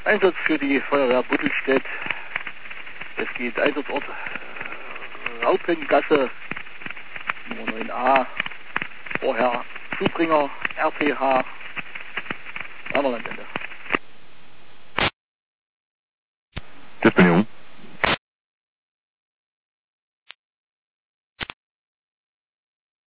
Einsatz für die Feuerwehr Buttelstedt. Es geht Einsatzort Raupengasse Nummer 9a. Vorher Zubringer RPH. Landende. Das bin ich.